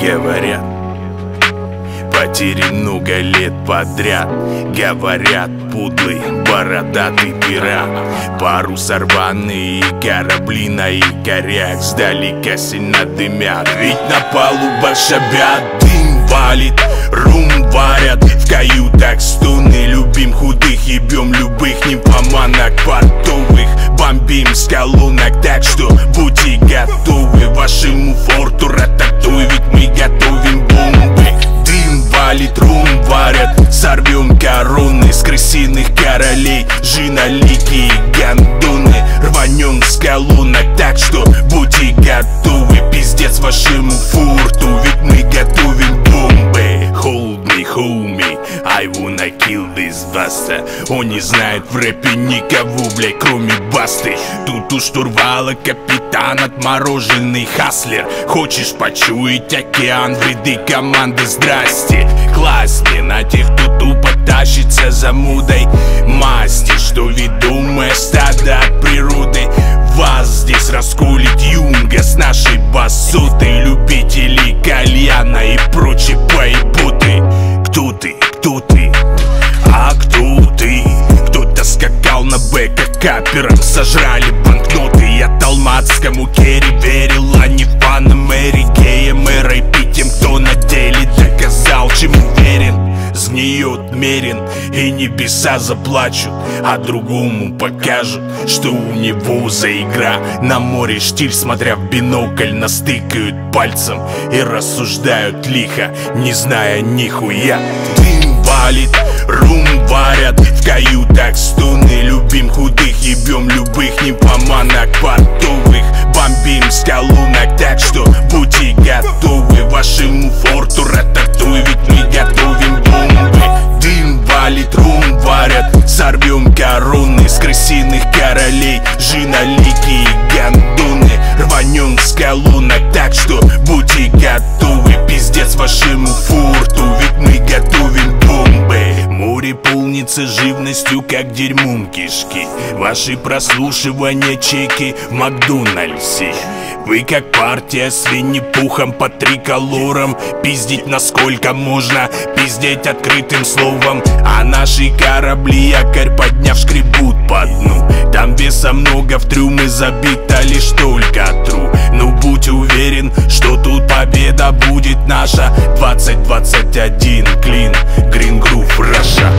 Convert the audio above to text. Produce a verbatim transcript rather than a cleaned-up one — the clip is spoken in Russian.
Говорят, потери много лет подряд. Говорят, пудлый, бородатый пират. Парус рваный и корабли на якорях сдалека сильно дымят. Ведь на палубах шабят, дым валит, рум варят. В каютах стуны, любим худых, ебем любых нимфоманок портовых. Бомбим с колонок, так что будьте готовы. Вашему форту рататуй, ведь мы готовим бомбы. Дым валит, рум варят, сорвем короны с крысиных королей, жиноликие гандоны. Рванем с колонок, так что будьте готовы. Пиздец вашему форту, ведь мы готовим бомбы. Hold me, homie, I wanna kill this bastard. Он не знает в рэпе никого, блядь, кроме басты. Тут у штурвала капитан отмороженный хаслер. Хочешь почуять океан в ряды команды? Здрасте, классни на тех, кто тупо тащится за мудой масти, что ведомое стадо от природы. Вас здесь расколет юнга с нашей басотой. Любители кальяна и прочей поеботы. Кто ты? Кто ты? А кто ты? Кто-то скакал на бэках капером, сожрали банкноты. Я талмадскому керри верил, а не фанам Мэри Геем и рэпи тем, кто на деле доказал, чему верен. Сгниет мерин, и небеса заплачут, а другому покажут, что у него за игра. На море штиль, смотря в бинокль, настыкают пальцем и рассуждают лихо, не зная нихуя. Дым валит, рум варят, в каютах стуны, любим худых, ебем любых нимфоманок портовых. Бомбим с колонок, так что будьте готовы. Вашему форту рататуй, ведь мы готовим бомбы. Дым валит, рум варят, сорвем короны с крысиных королей, жиноликие гандоны. Рванем с колонок, так что будьте готовы. Пиздец вашему форту, ведь мы готовим бомбы. Море полнится живностью, как дерьмом кишки. Ваши прослушивания чеки в Макдональдсе. Вы как партия с Винни-Пухом по триколорам. Пиздить насколько можно, пиздеть открытым словом. А наши корабли, якорь подняв, шкребут по дну. Там веса много, в трюмы забито лишь только тру. Ну будь уверен, что тут победа будет наша. Двадцать двадцать один, клин, Green Groove, Russia.